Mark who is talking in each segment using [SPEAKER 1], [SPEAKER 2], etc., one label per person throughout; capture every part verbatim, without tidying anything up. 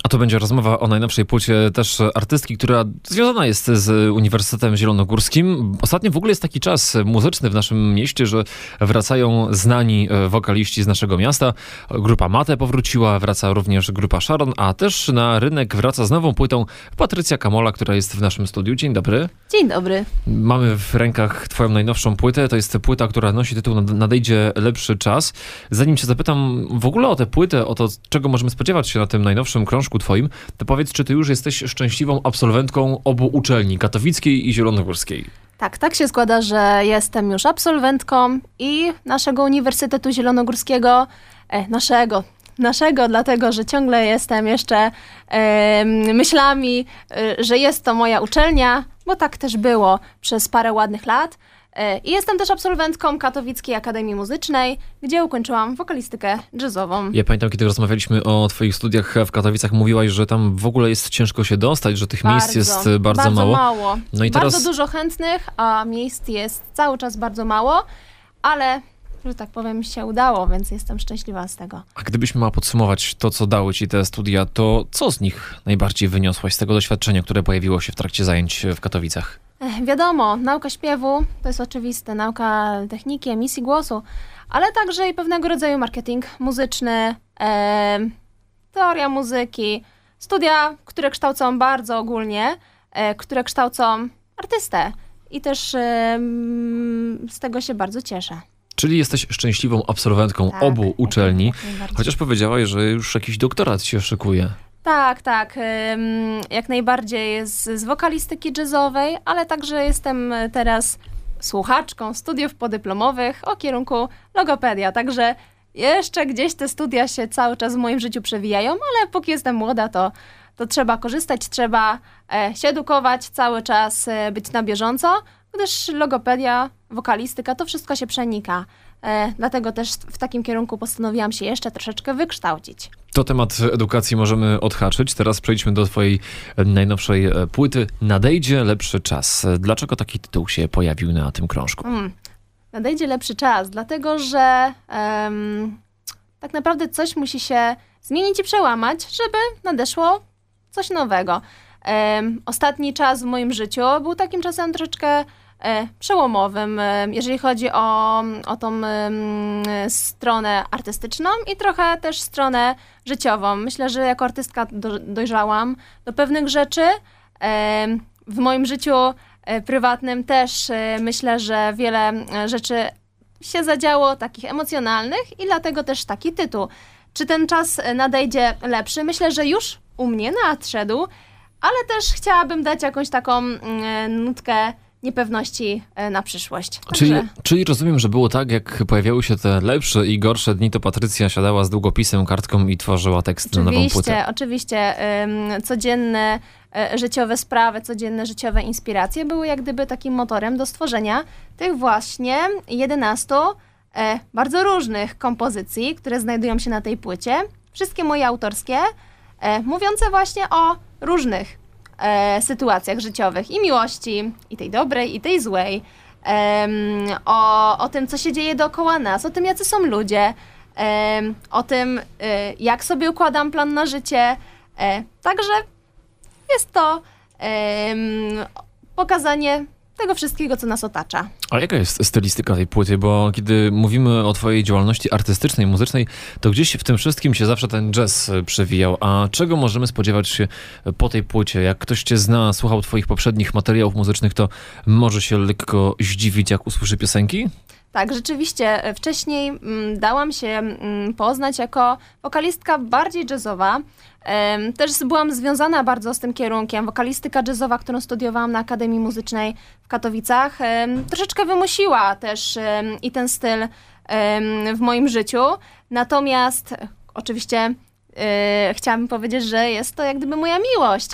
[SPEAKER 1] A to będzie rozmowa o najnowszej płycie też artystki, która związana jest z Uniwersytetem Zielonogórskim. Ostatnio w ogóle jest taki czas muzyczny w naszym mieście, że wracają znani wokaliści z naszego miasta. Grupa Mate powróciła, wraca również grupa Sharon, a też na rynek wraca z nową płytą Patrycja Kamola, która jest w naszym studiu. Dzień dobry.
[SPEAKER 2] Dzień dobry.
[SPEAKER 1] Mamy w rękach twoją najnowszą płytę. To jest płyta, która nosi tytuł Nadejdzie lepszy czas. Zanim cię zapytam w ogóle o tę płytę, o to, czego możemy spodziewać się na tym najnowszym krążku twoim, to powiedz, czy ty już jesteś szczęśliwą absolwentką obu uczelni, katowickiej i zielonogórskiej?
[SPEAKER 2] Tak, tak się składa, że jestem już absolwentką i naszego Uniwersytetu Zielonogórskiego, e, naszego, naszego, dlatego, że ciągle jestem jeszcze e, myślami, e, że jest to moja uczelnia, bo tak też było przez parę ładnych lat. I jestem też absolwentką Katowickiej Akademii Muzycznej, gdzie ukończyłam wokalistykę jazzową.
[SPEAKER 1] Ja pamiętam, kiedy rozmawialiśmy o twoich studiach w Katowicach, mówiłaś, że tam w ogóle jest ciężko się dostać, że tych
[SPEAKER 2] bardzo,
[SPEAKER 1] miejsc jest bardzo,
[SPEAKER 2] bardzo
[SPEAKER 1] mało.
[SPEAKER 2] mało.
[SPEAKER 1] No i
[SPEAKER 2] bardzo
[SPEAKER 1] teraz...
[SPEAKER 2] dużo chętnych, a miejsc jest cały czas bardzo mało, ale, że tak powiem, się udało, więc jestem szczęśliwa z tego.
[SPEAKER 1] A gdybyśmy miała podsumować to, co dały ci te studia, to co z nich najbardziej wyniosłaś z tego doświadczenia, które pojawiło się w trakcie zajęć w Katowicach?
[SPEAKER 2] Wiadomo, nauka śpiewu to jest oczywiste, nauka techniki, emisji głosu, ale także i pewnego rodzaju marketing muzyczny, e, teoria muzyki, studia, które kształcą bardzo ogólnie, e, które kształcą artystę i też e, z tego się bardzo cieszę.
[SPEAKER 1] Czyli jesteś szczęśliwą absolwentką
[SPEAKER 2] tak,
[SPEAKER 1] obu
[SPEAKER 2] jak,
[SPEAKER 1] uczelni,
[SPEAKER 2] jak
[SPEAKER 1] chociaż powiedziałaś, że już jakiś doktorat się szykuje.
[SPEAKER 2] Tak, tak. Jak najbardziej z, z wokalistyki jazzowej, ale także jestem teraz słuchaczką studiów podyplomowych o kierunku logopedia. Także jeszcze gdzieś te studia się cały czas w moim życiu przewijają, ale póki jestem młoda, to, to trzeba korzystać, trzeba e, się edukować cały czas, e, być na bieżąco, gdyż logopedia, wokalistyka, to wszystko się przenika. E, dlatego też w takim kierunku postanowiłam się jeszcze troszeczkę wykształcić.
[SPEAKER 1] To temat edukacji możemy odhaczyć. Teraz przejdźmy do twojej najnowszej płyty. Nadejdzie lepszy czas. Dlaczego taki tytuł się pojawił na tym krążku?
[SPEAKER 2] Hmm. Nadejdzie lepszy czas, dlatego że um, tak naprawdę coś musi się zmienić i przełamać, żeby nadeszło coś nowego. Um, ostatni czas w moim życiu był takim czasem troszeczkę e, przełomowym, e, jeżeli chodzi o, o tą e, stronę artystyczną i trochę też stronę życiową. Myślę, że jako artystka do, dojrzałam do pewnych rzeczy. E, w moim życiu e, prywatnym też e, myślę, że wiele e, rzeczy się zadziało, takich emocjonalnych i dlatego też taki tytuł. Czy ten czas nadejdzie lepszy? Myślę, że już u mnie nadszedł, ale też chciałabym dać jakąś taką e, nutkę niepewności na przyszłość.
[SPEAKER 1] Czyli, czyli rozumiem, że było tak, jak pojawiały się te lepsze i gorsze dni, to Patrycja siadała z długopisem, kartką i tworzyła tekst na nową płytę.
[SPEAKER 2] Oczywiście, oczywiście. Codzienne życiowe sprawy, codzienne życiowe inspiracje były jak gdyby takim motorem do stworzenia tych właśnie jedenastu e, bardzo różnych kompozycji, które znajdują się na tej płycie. Wszystkie moje autorskie, e, mówiące właśnie o różnych E, sytuacjach życiowych i miłości, i tej dobrej, i tej złej, e, o, o tym, co się dzieje dookoła nas, o tym, jacy są ludzie, e, o tym, e, jak sobie układam plan na życie. E, także jest to e, pokazanie tego wszystkiego, co nas otacza.
[SPEAKER 1] A jaka jest stylistyka tej płyty? Bo kiedy mówimy o twojej działalności artystycznej, muzycznej, to gdzieś w tym wszystkim się zawsze ten jazz przewijał. A czego możemy spodziewać się po tej płycie? Jak ktoś cię zna, słuchał twoich poprzednich materiałów muzycznych, to może się lekko zdziwić, jak usłyszy piosenki?
[SPEAKER 2] Tak, rzeczywiście. Wcześniej m, dałam się m, poznać jako wokalistka bardziej jazzowa. Um, też byłam związana bardzo z tym kierunkiem. Wokalistyka jazzowa, którą studiowałam na Akademii Muzycznej w Katowicach, um, troszeczkę wymusiła też um, i ten styl um, w moim życiu. Natomiast oczywiście Yy, chciałabym powiedzieć, że jest to jak gdyby moja miłość.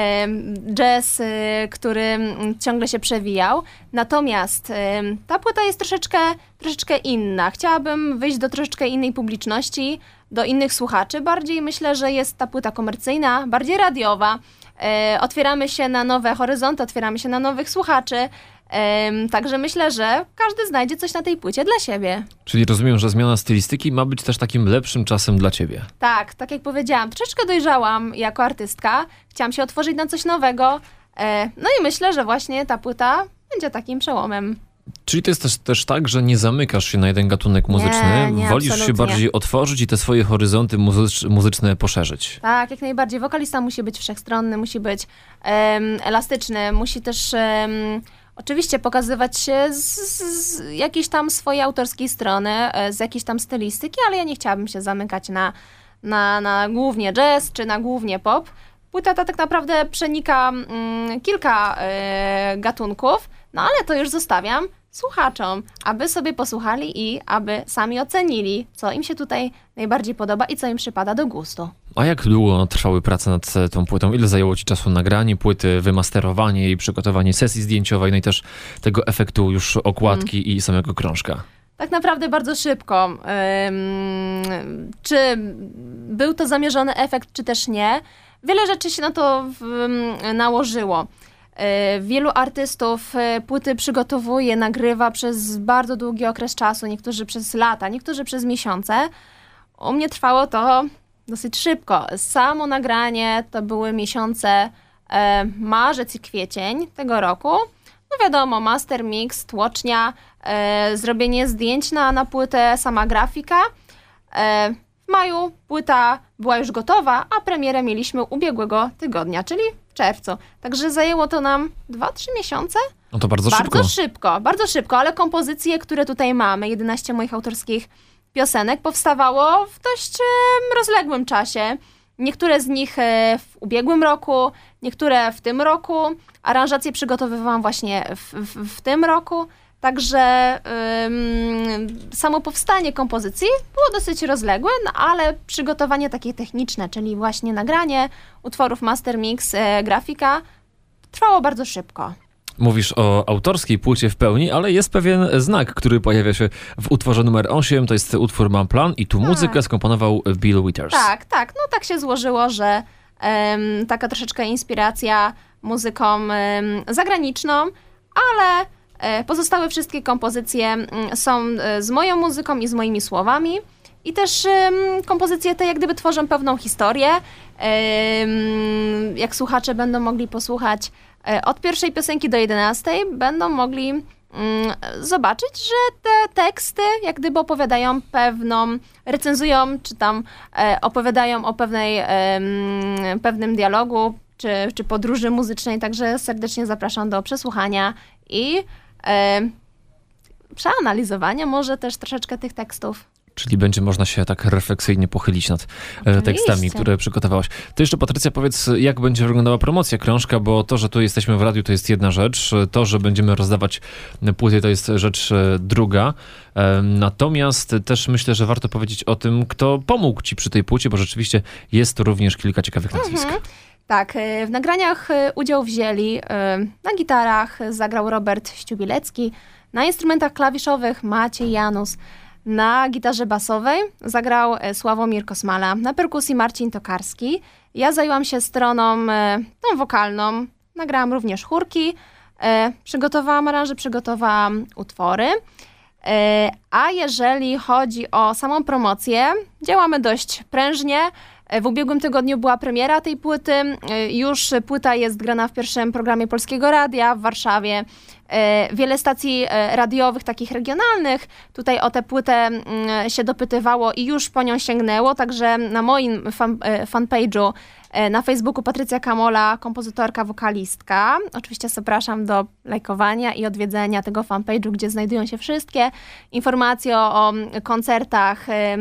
[SPEAKER 2] Yy, jazz, yy, który ciągle się przewijał. Natomiast yy, ta płyta jest troszeczkę, troszeczkę inna. Chciałabym wyjść do troszeczkę innej publiczności, do innych słuchaczy. Bardziej myślę, że jest ta płyta komercyjna, bardziej radiowa. Yy, otwieramy się na nowe horyzonty, otwieramy się na nowych słuchaczy. Ym, także myślę, że każdy znajdzie coś na tej płycie dla siebie.
[SPEAKER 1] Czyli rozumiem, że zmiana stylistyki ma być też takim lepszym czasem dla ciebie.
[SPEAKER 2] Tak, tak jak powiedziałam, troszeczkę dojrzałam jako artystka. Chciałam się otworzyć na coś nowego. E, no i myślę, że właśnie ta płyta będzie takim przełomem.
[SPEAKER 1] Czyli to jest też, też tak, że nie zamykasz się na jeden gatunek muzyczny,
[SPEAKER 2] Nie, nie,
[SPEAKER 1] wolisz się
[SPEAKER 2] absolutnie.
[SPEAKER 1] bardziej otworzyć i te swoje horyzonty muzycz, muzyczne poszerzyć.
[SPEAKER 2] Tak, jak najbardziej. Wokalista musi być wszechstronny, musi być em, elastyczny, musi też em, oczywiście pokazywać się z, z, z jakiejś tam swojej autorskiej strony, e, z jakiejś tam stylistyki, ale ja nie chciałabym się zamykać na, na, na głównie jazz czy na głównie pop. Płyta ta tak naprawdę przenika mm, kilka e, gatunków, no ale to już zostawiam słuchaczom, aby sobie posłuchali i aby sami ocenili, co im się tutaj najbardziej podoba i co im przypada do gustu.
[SPEAKER 1] A jak długo trwały prace nad tą płytą? Ile zajęło ci czasu nagranie płyty, wymasterowanie jej, przygotowanie sesji zdjęciowej, no i też tego efektu już okładki hmm. i samego krążka? Tak
[SPEAKER 2] naprawdę bardzo szybko. Ym, czy był to zamierzony efekt, czy też nie? Wiele rzeczy się na to w, nałożyło. Wielu artystów płyty przygotowuje, nagrywa przez bardzo długi okres czasu, niektórzy przez lata, niektórzy przez miesiące. U mnie trwało to dosyć szybko. Samo nagranie to były miesiące e, marzec i kwiecień tego roku. No wiadomo, master mix, tłocznia, e, zrobienie zdjęć na, na płytę, sama grafika. E, w maju płyta była już gotowa, a premierę mieliśmy ubiegłego tygodnia, czyli w czerwcu. Także zajęło to nam dwa trzy miesiące.
[SPEAKER 1] No to bardzo,
[SPEAKER 2] bardzo
[SPEAKER 1] szybko.
[SPEAKER 2] Bardzo szybko, bardzo szybko, ale kompozycje, które tutaj mamy, jedenaście moich autorskich piosenek, powstawało w dość e, rozległym czasie. Niektóre z nich e, w ubiegłym roku, niektóre w tym roku. Aranżacje przygotowywałam właśnie w, w, w tym roku. Także ym, samo powstanie kompozycji było dosyć rozległe, no ale przygotowanie takie techniczne, czyli właśnie nagranie utworów, master mix, e, grafika, trwało bardzo szybko.
[SPEAKER 1] Mówisz o autorskiej płycie w pełni, ale jest pewien znak, który pojawia się w utworze numer osiem. To jest utwór Mam Plan i tu tak. muzykę skomponował Bill Withers.
[SPEAKER 2] Tak, tak. No tak się złożyło, że um, taka troszeczkę inspiracja muzyką um, zagraniczną, ale um, pozostałe wszystkie kompozycje um, są um, z moją muzyką i z moimi słowami. I też um, kompozycje te jak gdyby tworzą pewną historię. Um, jak słuchacze będą mogli posłuchać od pierwszej piosenki do jedenastej, będą mogli um, zobaczyć, że te teksty jak gdyby opowiadają pewną, recenzują, czy tam e, opowiadają o pewnej, e, pewnym dialogu, czy, czy podróży muzycznej, także serdecznie zapraszam do przesłuchania i e, przeanalizowania może też troszeczkę tych tekstów.
[SPEAKER 1] Czyli będzie można się tak refleksyjnie pochylić nad Oczywiście. tekstami, które przygotowałaś. To jeszcze, Patrycja, powiedz, jak będzie wyglądała promocja krążka, bo to, że tu jesteśmy w radiu, to jest jedna rzecz. To, że będziemy rozdawać płyty, to jest rzecz druga. Natomiast też myślę, że warto powiedzieć o tym, kto pomógł ci przy tej płycie, bo rzeczywiście jest tu również kilka ciekawych nazwisk. Mhm.
[SPEAKER 2] Tak, w nagraniach udział wzięli na gitarach zagrał Robert Ściubilecki, na instrumentach klawiszowych Maciej Janus, na gitarze basowej zagrał Sławomir Kosmala, na perkusji Marcin Tokarski. Ja zajęłam się stroną e, tą wokalną, nagrałam również chórki, e, przygotowałam aranże, przygotowałam utwory. E, a jeżeli chodzi o samą promocję, działamy dość prężnie. W ubiegłym tygodniu była premiera tej płyty. Już płyta jest grana w pierwszym programie Polskiego Radia w Warszawie. Wiele stacji radiowych, takich regionalnych, tutaj o tę płytę się dopytywało i już po nią sięgnęło, także na moim fan, fanpage'u na Facebooku Patrycja Kamola, kompozytorka, wokalistka. Oczywiście zapraszam do lajkowania i odwiedzenia tego fanpage'u, gdzie znajdują się wszystkie informacje o, o koncertach,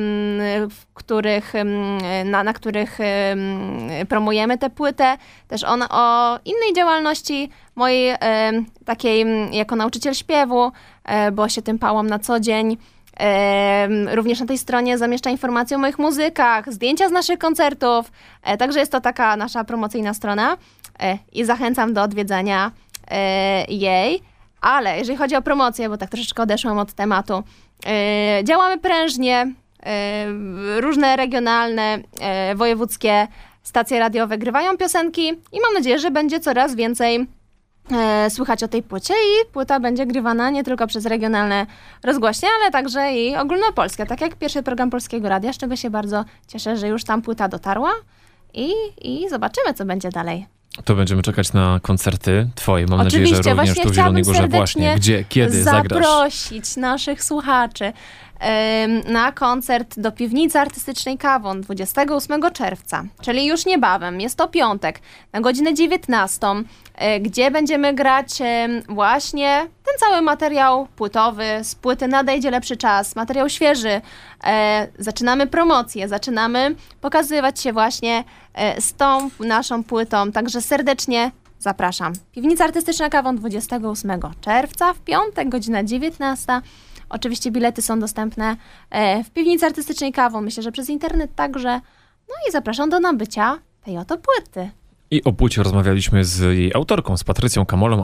[SPEAKER 2] w których, na, na których promujemy tę płytę. Też on o innej działalności mojej takiej jako nauczyciel śpiewu, bo się tym pałam na co dzień. Również na tej stronie zamieszcza informacje o moich muzykach, zdjęcia z naszych koncertów, także jest to taka nasza promocyjna strona i zachęcam do odwiedzenia jej. Ale jeżeli chodzi o promocję, bo tak troszeczkę odeszłam od tematu, działamy prężnie, różne regionalne, wojewódzkie stacje radiowe grywają piosenki i mam nadzieję, że będzie coraz więcej e, słychać o tej płycie i płyta będzie grywana nie tylko przez regionalne rozgłośnie, ale także i ogólnopolskie, tak jak pierwszy program Polskiego Radia, z czego się bardzo cieszę, że już tam płyta dotarła i, i zobaczymy, co będzie dalej.
[SPEAKER 1] To będziemy czekać na koncerty twoje. Mam
[SPEAKER 2] Oczywiście,
[SPEAKER 1] nadzieję, że również
[SPEAKER 2] właśnie
[SPEAKER 1] tu w Zielonej Górze
[SPEAKER 2] chciałabym
[SPEAKER 1] właśnie. Gdzie, kiedy zagrasz?
[SPEAKER 2] zaprosić naszych słuchaczy em, na koncert do Piwnicy Artystycznej Kawon dwudziestego ósmego czerwca, czyli już niebawem. Jest to piątek, na godzinę dziewiętnastą, e, gdzie będziemy grać e, właśnie ten cały materiał płytowy, z płyty Nadejdzie lepszy czas, materiał świeży. E, zaczynamy promocję, zaczynamy pokazywać się właśnie e, z tą naszą płytą, także serdecznie zapraszam. Piwnica Artystyczna Kawon dwudziestego ósmego czerwca, w piątek, godzina dziewiętnasta. Oczywiście bilety są dostępne e, w Piwnicy Artystycznej Kawon, myślę, że przez internet także. No i zapraszam do nabycia tej oto płyty.
[SPEAKER 1] I o płycie rozmawialiśmy z jej autorką, z Patrycją Kamolą,